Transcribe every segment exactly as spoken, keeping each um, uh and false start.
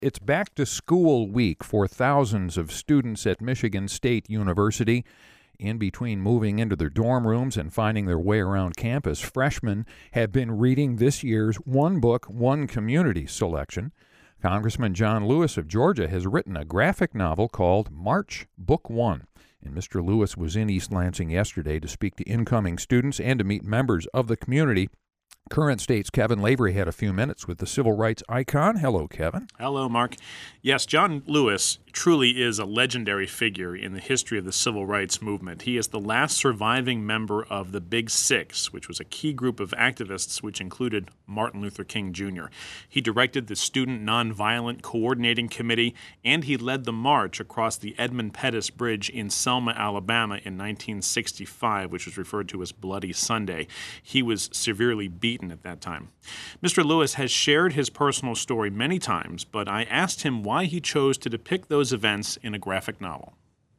It's back to school week for thousands of students at Michigan State University. In between moving into their dorm rooms and finding their way around campus, freshmen have been reading this year's One Book, One Community selection. Congressman John Lewis of Georgia has written a graphic novel called March Book One. And Mister Lewis was in East Lansing yesterday to speak to incoming students and to meet members of the community. Current State's Kevin Lavery had a few minutes with the civil rights icon. Hello, Kevin. Hello, Mark. Yes, John Lewis truly is a legendary figure in the history of the civil rights movement. He is the last surviving member of the Big Six, which was a key group of activists which included Martin Luther King Junior He directed the Student Nonviolent Coordinating Committee, and he led the march across the Edmund Pettus Bridge in Selma, Alabama in nineteen sixty-five, which was referred to as Bloody Sunday. He was severely beaten at that time. Mister Lewis has shared his personal story many times, but I asked him why he chose to depict those events in a graphic novel.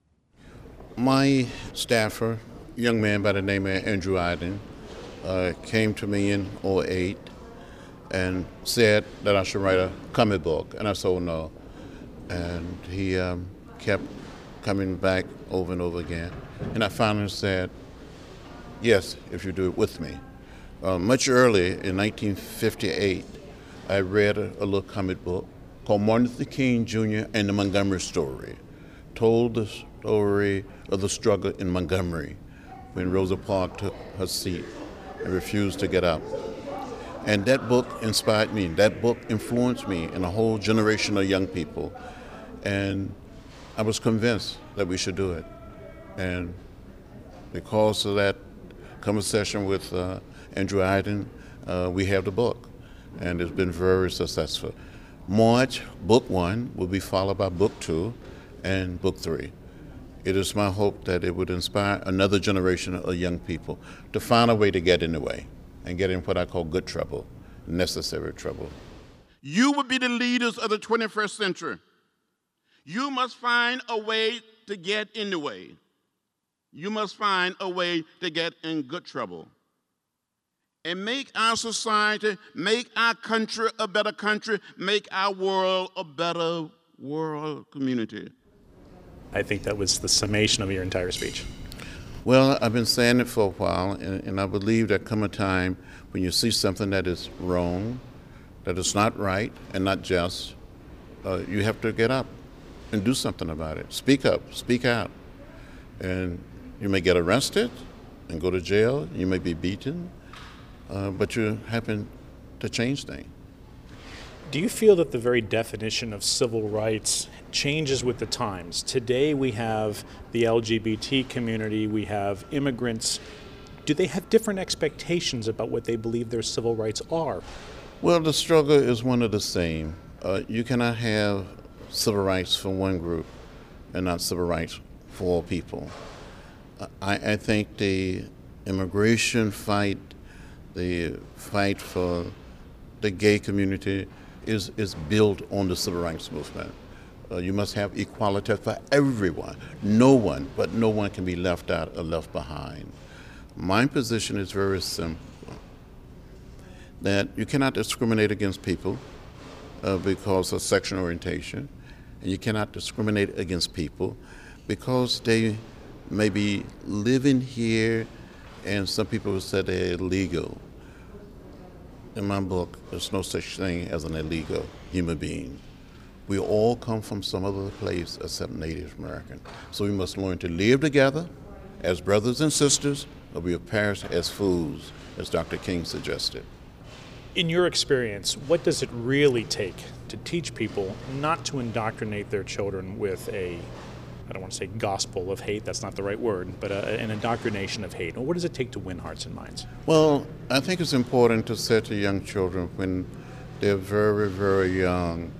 My staffer, a young man by the name of Andrew Iden, uh, came to me in oh eight and said that I should write a comic book, and I said, oh, no. And he um, kept coming back over and over again, and I finally said, yes, if you do it with me. Uh, much earlier, in nineteen fifty-eight, I read a, a little comic book called Martin Luther King Junior and the Montgomery Story. Told the story of the struggle in Montgomery when Rosa Parks took her seat and refused to get up. And that book inspired me. That book influenced me and a whole generation of young people. And I was convinced that we should do it. And because of that conversation with uh, Andrew Iden, uh, we have the book, and it's been very successful. March, book one, will be followed by book two and book three. It is my hope that it would inspire another generation of young people to find a way to get in the way and get in what I call good trouble, necessary trouble. You will be the leaders of the twenty-first century. You must find a way to get in the way. You must find a way to get in good trouble. And make our society, make our country a better country, make our world a better world community. I think that was the summation of your entire speech. Well, I've been saying it for a while, and, and I believe there come a time when you see something that is wrong, that is not right and not just, uh, you have to get up and do something about it. Speak up, speak out. And you may get arrested and go to jail, you may be beaten, Uh, but you happen to change things. Do you feel that the very definition of civil rights changes with the times? Today we have the L G B T community, we have immigrants. Do they have different expectations about what they believe their civil rights are? Well, the struggle is one of the same. Uh, you cannot have civil rights for one group and not civil rights for all people. Uh, I, I think the immigration fight, the fight for the gay community is, is built on the civil rights movement. Uh, you must have equality for everyone. No one, but no one can be left out or left behind. My position is very simple, that you cannot discriminate against people uh, because of sexual orientation, and you cannot discriminate against people because they may be living here, and some people have said they're illegal. In my book, there's no such thing as an illegal human being. We all come from some other place except Native American. So we must learn to live together as brothers and sisters, or we will perish as fools, as Doctor King suggested. In your experience, what does it really take to teach people not to indoctrinate their children with a, I don't want to say gospel of hate, that's not the right word, but a, an indoctrination of hate? Or what does it take to win hearts and minds? Well, I think it's important to say to young children when they're very, very young,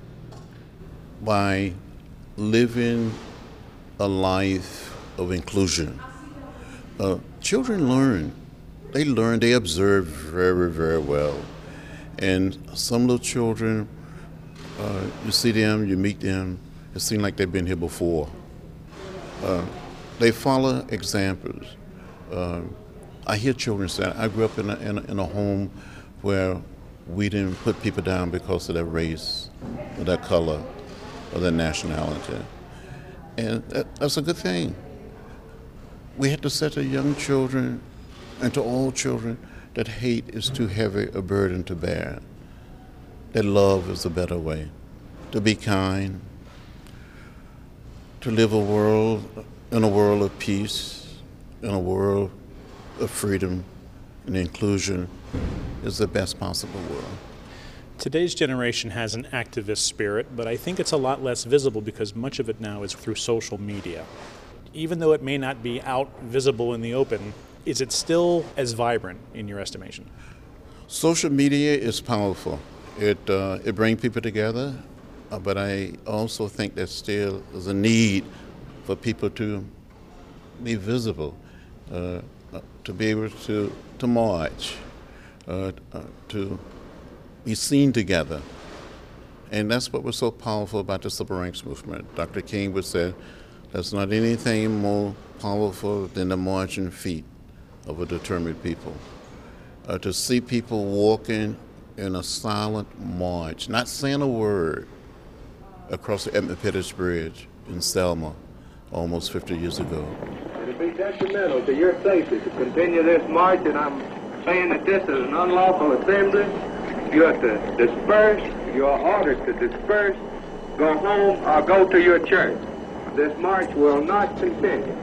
by living a life of inclusion. Uh, children learn. They learn, they observe very, very well. And some little children, uh, you see them, you meet them, it seems like they've been here before. Uh, they follow examples. Uh, I hear children say, I grew up in a, in a, in a home where we didn't put people down because of their race of their color or their nationality. And that, that's a good thing. We have to say to young children and to all children that hate is too heavy a burden to bear, that love is a better way, to be kind, to live a world in a world of peace, in a world of freedom and inclusion is the best possible world. Today's generation has an activist spirit, but I think it's a lot less visible because much of it now is through social media. Even though it may not be out visible in the open, is it still as vibrant in your estimation? Social media is powerful. It, uh, it brings people together, uh, but I also think there still is a need for people to be visible, uh, to be able to, to march, uh, uh, to be seen together. And that's what was so powerful about the Civil Rights Movement. Doctor King would say, there's not anything more powerful than the marching feet of a determined people. Uh, to see people walking in a silent march, not saying a word, across the Edmund Pettus Bridge in Selma almost fifty years ago. It'll be detrimental to your safety to continue this march, and I'm saying that this is an unlawful assembly. You have to disperse. You are ordered to disperse, go home, or go to your church. This march will not continue.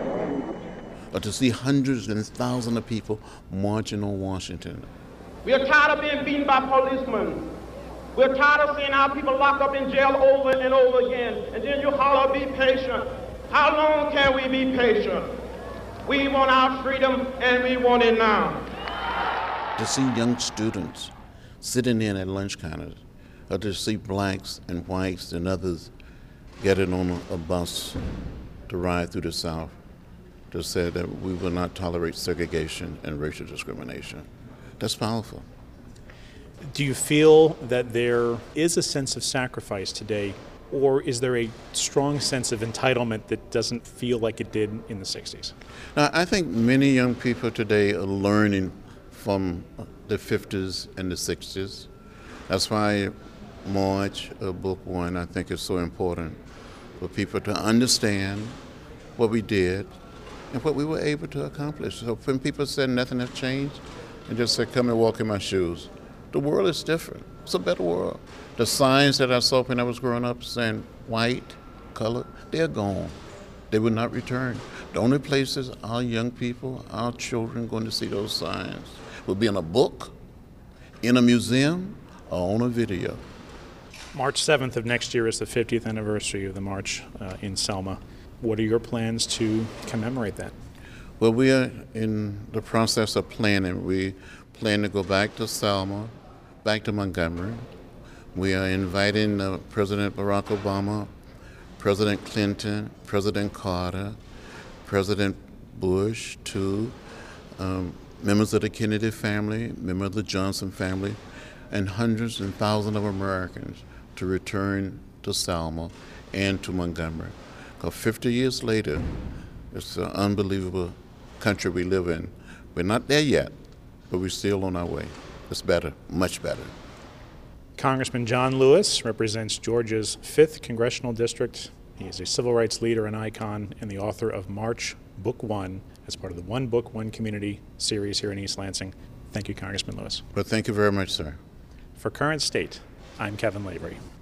But to see hundreds and thousands of people marching on Washington. We are tired of being beaten by policemen. We're tired of seeing our people locked up in jail over and over again. And then you holler, be patient. How long can we be patient? We want our freedom, and we want it now. To see young students sitting in at lunch counters, or to see blacks and whites and others getting on a, a bus to ride through the South, to say that we will not tolerate segregation and racial discrimination. That's powerful. Do you feel that there is a sense of sacrifice today, or is there a strong sense of entitlement that doesn't feel like it did in the sixties? Now, I think many young people today are learning from the fifties and the sixties. That's why March, uh, Book One, I think is so important for people to understand what we did and what we were able to accomplish. So when people said nothing has changed, and just said, come and walk in my shoes, the world is different. It's a better world. The signs that I saw when I was growing up saying white, color, they're gone. They will not return. The only places our young people, our children going to see those signs will be in a book, in a museum, or on a video. March seventh of next year is the fiftieth anniversary of the march uh, in Selma. What are your plans to commemorate that? Well, we are in the process of planning. We plan to go back to Selma, back to Montgomery. We are inviting uh, President Barack Obama, President Clinton, President Carter, President Bush, too, um, members of the Kennedy family, members of the Johnson family, and hundreds and thousands of Americans to return to Selma and to Montgomery. Because fifty years later, it's an unbelievable country we live in. We're not there yet, but we're still on our way. It's better, much better. Congressman John Lewis represents Georgia's fifth Congressional District. He is a civil rights leader and icon and the author of March, Book One, as part of the One Book, One Community series here in East Lansing. Thank you, Congressman Lewis. Well, thank you very much, sir. For Current State, I'm Kevin Lavery.